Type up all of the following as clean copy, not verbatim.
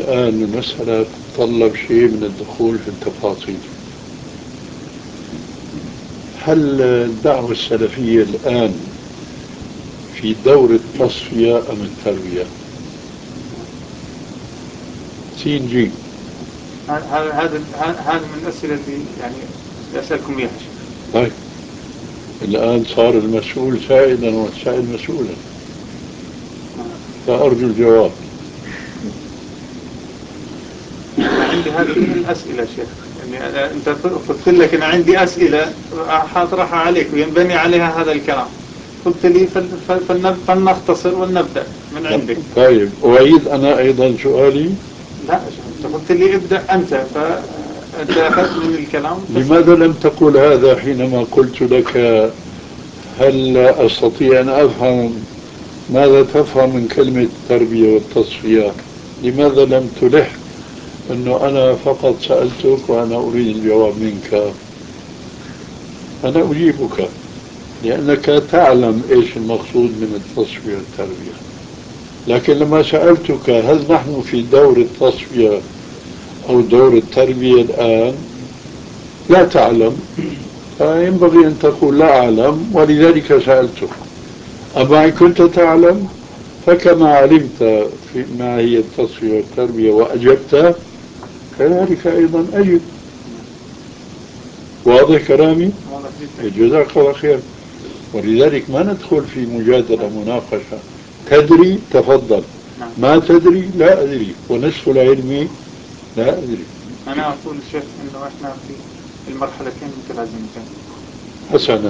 الآن المسألة تتطلب شيء من الدخول في التفاصيل. هل الدعوة السلفية الآن في دور التصفية أم التربية؟ سين جيم. هذا من الأسئلة اللي يعني أسألكم إياها شيخ. طيب الآن صار المسؤول سائلا والسائل مسؤولا، فأرجو الجواب. عندي هذه من الأسئلة شيخ، يعني أنت قلت لك أنا عندي أسئلة حاطرحها عليك وينبني عليها هذا الكلام، قلت لي فلنختصر ولنبدأ من عندك. طيب أعيد أنا أيضا سؤالي. لا أنت قلت لي ابدأ أنت، فأنت أخذت من الكلام. لماذا لم تقل هذا حينما قلت لك هل أستطيع أن أفهم ماذا تفهم من كلمة التربية والتصفية؟ لماذا لم تلح أنه أنا فقط سألتك وأنا أريد الجواب منك؟ أنا أجيبك لأنك تعلم إيش المقصود من التصفية والتربية، لكن لما سألتك هل نحن في دور التصفية أو دور التربية الآن لا تعلم، فينبغي أن تقول لا أعلم ولذلك سألتك. أما إن كنت تعلم فكما علمت في ما هي التصفية والتربية وأجبت كذلك أيضا أجب. واضح كلامي؟ جزاك الله خير. ولذلك ما ندخل في مجادلة مناقشة. تدري تفضل، ما تدري لا أدري، ونصف العلم لا أدري. أنا أقول شيخ إنه إحنا في المرحلتين متلازمتين. حسنا،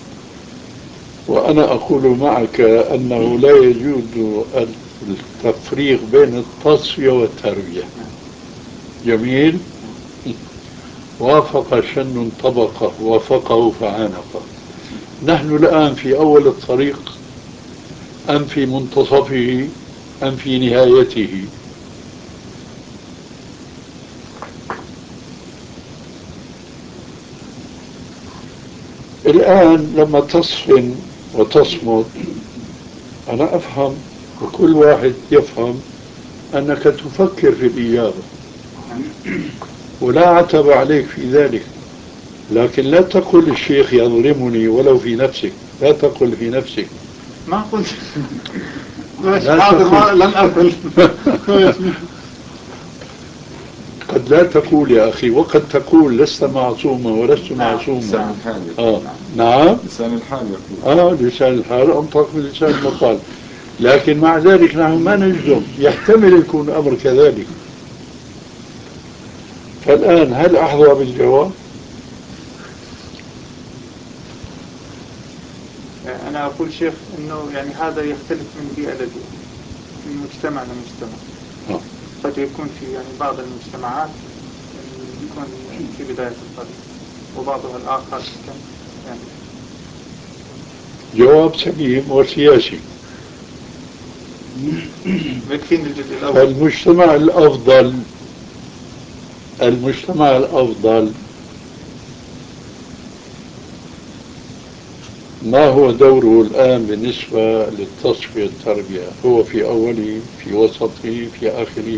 وأنا أقول معك أنه لا يجوز التفريق بين التصفية والتربية. جميل. وافق شن طبقه وافقه فعانقه. نحن الآن في أول الطريق أم في منتصفه أم في نهايته؟ الآن لما تصفن وتصمت أنا أفهم وكل واحد يفهم أنك تفكر في الإجابة ولا عتب عليك في ذلك، لكن لا تقل الشيخ يظلمني ولو في نفسك. لا تقل في نفسك. ما قلت مش حاضر، لن أقل. قد لا تقول يا أخي، وقد تقول لست معصوما ولست معصوما. لسان الحال. نعم. لسان الحال يقول. لسان الحال أنطق من لسان المقال. لكن مع ذلك نحن ما نجزم، يحتمل يكون الأمر كذلك. فالآن هل أحظى بالجواب؟ أنا أقول شيخ إنه يعني هذا يختلف من بيئة لبيئة، من مجتمع لمجتمع. قد يكون في يعني بعض المجتمعات يكون في بداية الطريق، وبعضها الآخر يعني. جواب سليم وسياسي. يكفيني الجزء الأول. المجتمع الأفضل ما هو دوره الآن بالنسبة للتصفية والتربية؟ هو في أوله، في وسطه، في آخره؟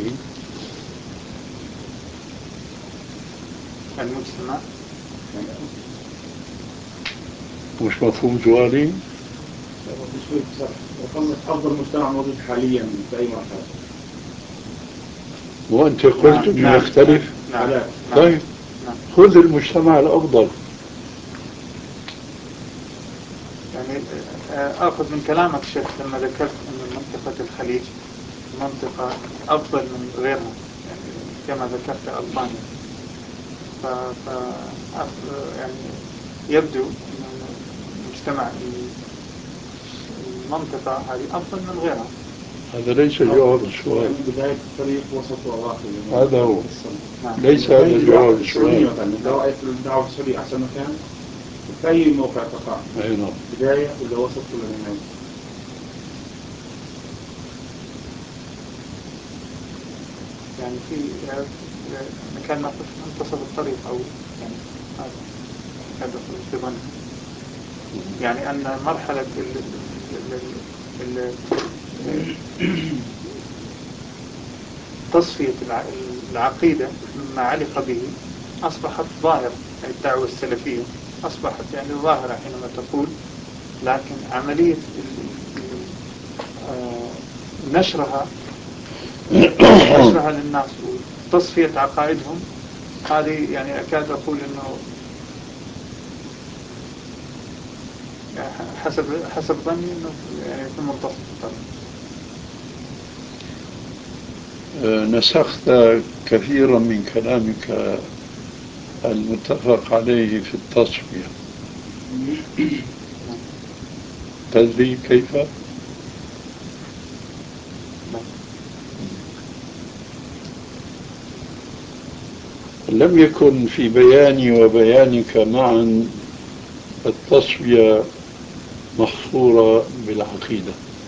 المجتمع مش مفهوم سؤالي؟ أفضل مجتمع موجود حاليا في أي مرحلة؟ وأنت قلت أنه يختلف. طيب خذ المجتمع الأفضل. يعني أخذ من كلامك شيخ لما ذكرت أن منطقة الخليج منطقة أفضل من غيرها، يعني كما ذكرت ألبانيا. يعني يبدو أن مجتمع المنطقة هذه أفضل من غيرها. هذا ليس جواب السؤال. بداية الطريق وسط وآخر. هذا هو. ليس هذا جواب السؤال. مثلا رأيك الدعوة السورية أحسن مكان في أي موقع تقع؟ بداية ولا وسط ولا نهاية؟ يعني في مكان ما منتصف الطريق، أو يعني هذا في ظني، يعني أن مرحلة تصفية العقيدة مما علق به أصبحت ظاهرة. يعني الدعوة السلفية أصبحت يعني ظاهرة حينما تقول، لكن عملية نشرها للناس وتصفية عقائدهم، هذه يعني أكاد أقول أنه حسب ظني أنه يعني في منتصف الطريق. نسخت كثيرا من كلامك المتفق عليه في التصفية. تدري كيف؟ لم يكن في بياني وبيانك معا التصفية محصورة بالعقيدة،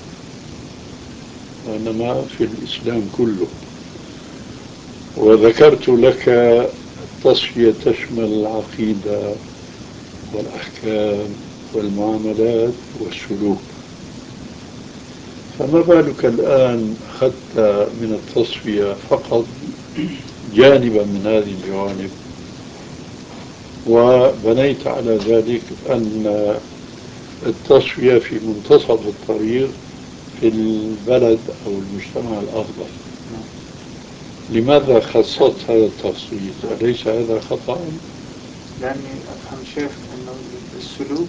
وإنما في الإسلام كله. وذكرت لك التصفية تشمل العقيدة والأحكام والمعاملات والسلوك، فما بالك الآن أخذت من التصفية فقط جانبا من هذه الجوانب، وبنيت على ذلك أن التصفية في منتصف الطريق في البلد أو المجتمع الأفضل. لماذا خصصت هذا التخصيص؟ أليس هذا خطأ؟ لأني أفهم شيخ أنه السلوك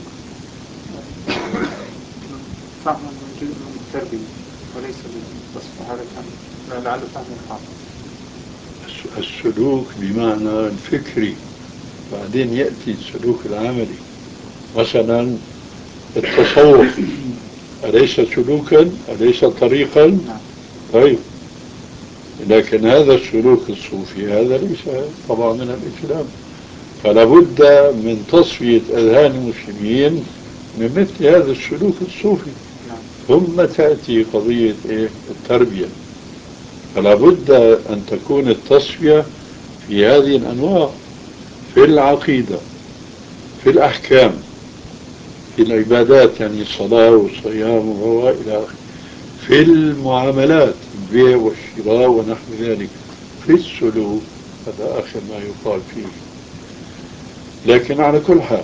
فهم من جزء من التربية وليس بالتصفية. هذا كان لعله فهم خاطئ. السلوك بمعنى الفكري، بعدين يأتي السلوك العملي. مثلا التصوف أليس سلوكا؟ أليس طريقا؟ طيب، لكن هذا السلوك الصوفي هذا ليس طبعا من الإسلام، فلا بد من تصفية أذهان المسلمين من مثل هذا السلوك الصوفي. ثم تأتي قضية التربية، فلا بد أن تكون التصفية في هذه الأنواع، في العقيدة، في الأحكام، في العبادات يعني الصلاة والصيام وإلى آخره، في المعاملات البيع والشراء ونحو ذلك، في السلوك، هذا آخر ما يقال فيه. لكن على كل حال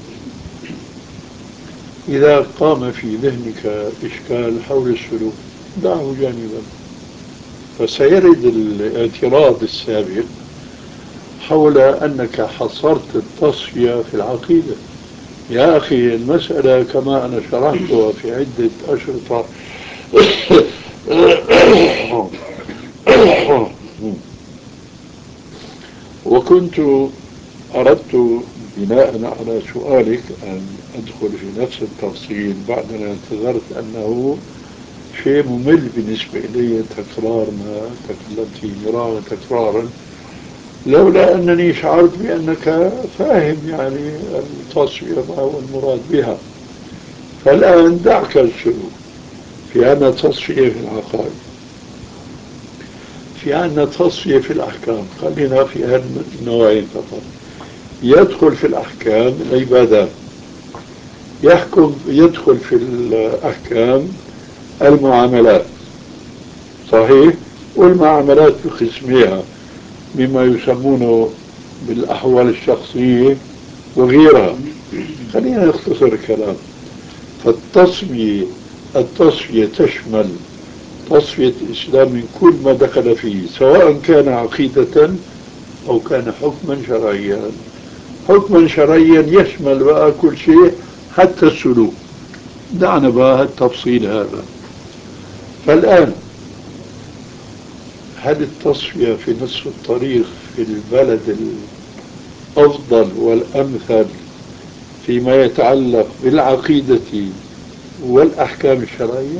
إذا قام في ذهنك إشكال حول السلوك دعه جانبا، فسيرد الاعتراض السابق حول أنك حصرت التصفية في العقيدة. يا أخي المسألة كما أنا شرحتها في عدة أشرطة وكنت أردت بناء على سؤالك أن أدخل في نفس التفصيل بعدما اعتذرت أنه شيء ممل بالنسبة إلي تكرار ما تكلمت فيه مرارا تكرارا، لولا أنني شعرت بأنك فاهم يعني التصفية ما هو المراد بها. فالآن دعك السلوك، في عنا تصفية في العقائد، في عنا تصفية في الأحكام، خلينا في هالنوعين فقط. يدخل في الأحكام العبادات، يدخل في الأحكام المعاملات، صحيح، والمعاملات بقسمها مما يسمونه بالأحوال الشخصية وغيرها. خلينا نختصر الكلام. التصفية تشمل تصفية الإسلام من كل ما دخل فيه، سواء كان عقيدة أو كان حكما شرعيا. حكما شرعيا يشمل بقى كل شيء حتى السلوك. دعنا بقى التفصيل هذا. فالآن هل التصفية في نصف الطريق في البلد الأفضل والأمثل فيما يتعلق بالعقيدة والأحكام الشرعية؟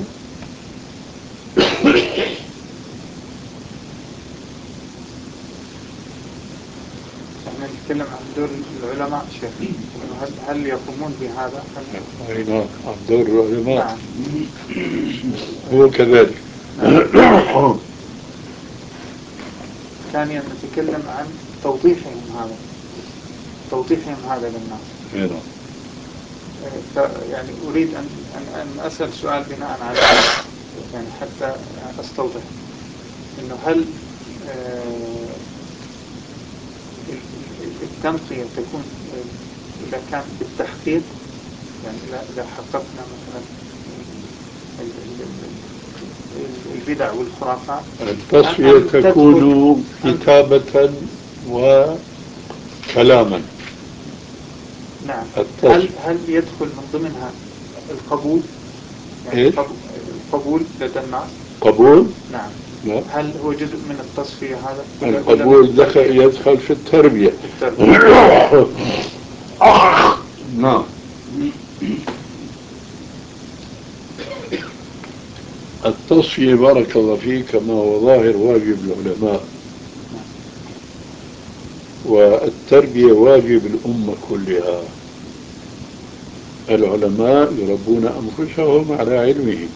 احنا نتكلم عن دور العلماء شيخ، هل يقومون بهذا؟ أي نعم، عن دور العلماء. نعم. هو كذلك. نعم. ثانيا نتكلم عن توضيحهم هذا للناس. نعم. يعني أريد أن أسأل سؤال بناء على يعني حتى أستوضح إنه هل التنقية تكون إذا كان بالتحقيق، يعني إذا حققنا مثلا البدع والخرافات. التصفية تكون كتابة وكلاما. نعم. هل يدخل من ضمنها القبول؟ يعني إيش؟ القبول لدى الناس. قبول؟ نعم. لا. هل هو جزء من التصفية هذا؟ القبول يدخل في التربية. نعم. التصفية بارك الله فيك كما هو ظاهر واجب العلماء، والتربية واجب الأمة كلها. العلماء يربون أنفسهم على علمهم،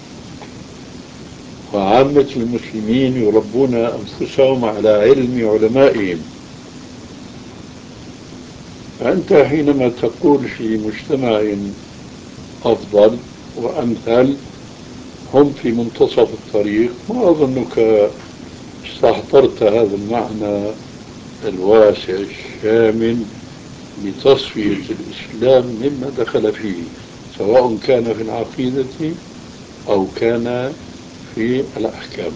وعامة المسلمين يربون أنفسهم على علم علمائهم. فأنت حينما تقول في مجتمع أفضل وأمثل هم في منتصف الطريق، ما أظنك استحضرت هذا المعنى الواسع الشامل لتصفية الإسلام مما دخل فيه، سواء كان في العقيدة أو كان في الأحكام.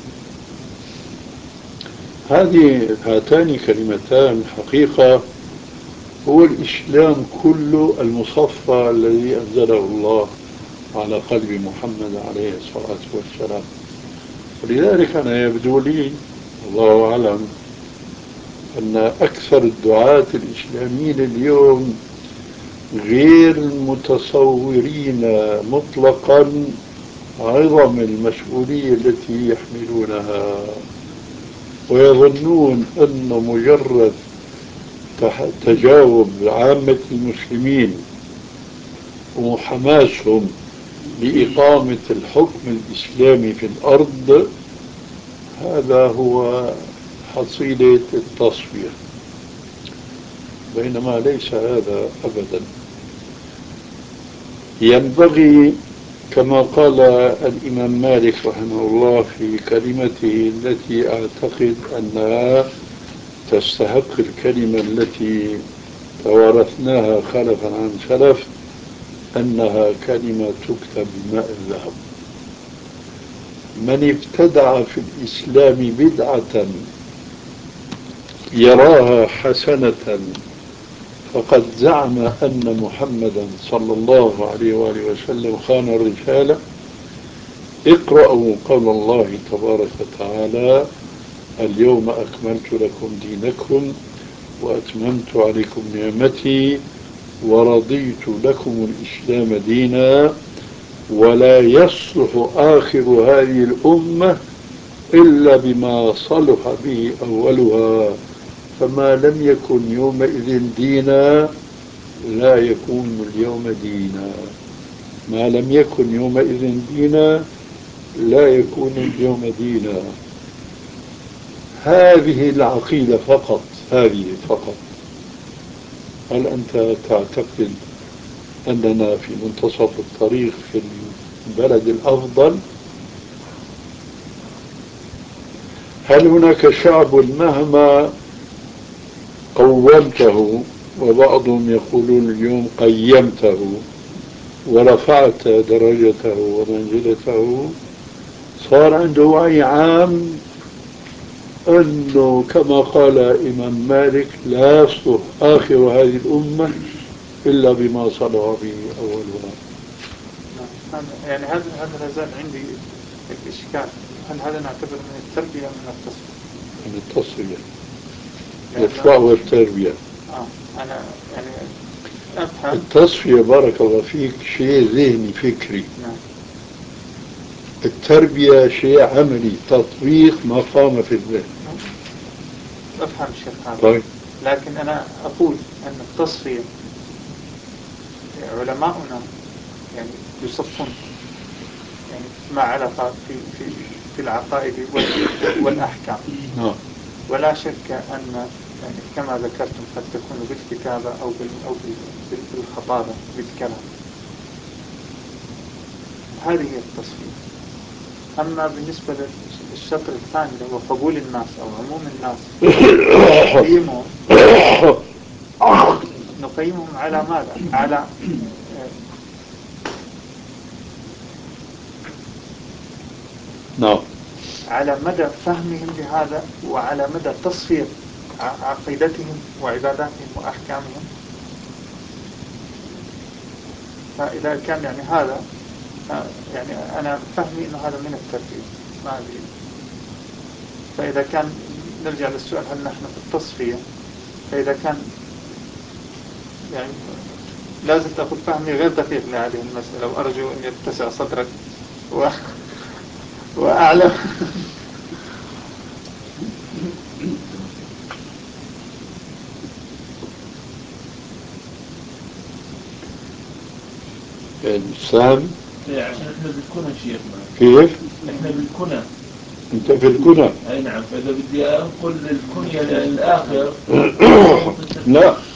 هاتان كلمتان حقيقة هو الإسلام كله المصفى الذي أنزله الله على قلب محمد عليه الصلاة والسلام. ولذلك أنا يبدو لي الله أعلم أن أكثر الدعاة الإسلاميين اليوم غير متصورين مطلقا عظم المسؤولية التي يحملونها، ويظنون أن مجرد تجاوب عامة المسلمين وحماسهم لإقامة الحكم الإسلامي في الأرض هذا هو حصيلة التصفية، بينما ليس هذا أبدا. ينبغي كما قال الإمام مالك رحمه الله في كلمته التي أعتقد أنها تستحق الكلمة التي توارثناها خلفا عن سلف، أنها كلمة تكتب بماء الذهب: من ابتدع في الإسلام بدعة يراها حسنة فقد زعم أن محمدا صلى الله عليه وآله وسلم خان الرسالة. اقرأوا قول الله تبارك وتعالى: اليوم أكملت لكم دينكم وأتممت عليكم نعمتي ورضيت لكم الإسلام دينا ولا يصلح آخر هذه الأمة إلا بما صلح به أولها، فما لم يكن يومئذ دينا لا يكون اليوم دينا. ما لم يكن يومئذ دينا لا يكون اليوم دينا. هذه العقيدة فقط، هذه فقط. هل أنت تعتقد أننا في منتصف الطريق في البلد الأفضل؟ هل هناك شعب مهما قومته، وبعضهم يقولون اليوم قيمته ورفعت درجته ومنزلته، صار عنده وعي عام أنه كما قال إمام مالك لا يصلح آخر هذه الأمة إلا بما صلح به أولها؟ يعني هذا لا زال عندي الإشكال، هل هذا نعتبر من التربية من التصفية؟ من التصفية، الإطلاع والتربية. أنا يعني أفهم التصفية بارك الله فيك شيء ذهني فكري. نعم. التربية شيء عملي، تطبيق ما قام في الذهن. أفهم شيخ هذا. طيب. لكن أنا أقول أن التصفية علماؤنا يعني يصفون يعني ما علاقة في العقائد والأحكام. ولا شك أن يعني كما ذكرتم قد تكون بالكتابة أو بالخطابة بالكلام. هذه هي التصفية. أما بالنسبة للشطر الثاني اللي هو قبول الناس أو عموم الناس نقيمهم على ماذا؟ على نعم، على مدى فهمهم لهذا وعلى مدى تصفية عقيدتهم وعباداتهم وأحكامهم. فإذا كان يعني هذا يعني أنا فهمي أنه هذا من الترتيب ما أدري. فإذا كان نرجع للسؤال هل نحن في التصفية، فإذا كان يعني لازم تأخذ فهمي غير دقيق لهذه المسألة، وأرجو أن يتسع صدرك وأعلم. إنسان عشان احنا بالكنى شيخنا. كيف؟ احنا بالكنى. انت في الكنى؟ اي نعم، فاذا بدي انقل الكنية للاخر لا،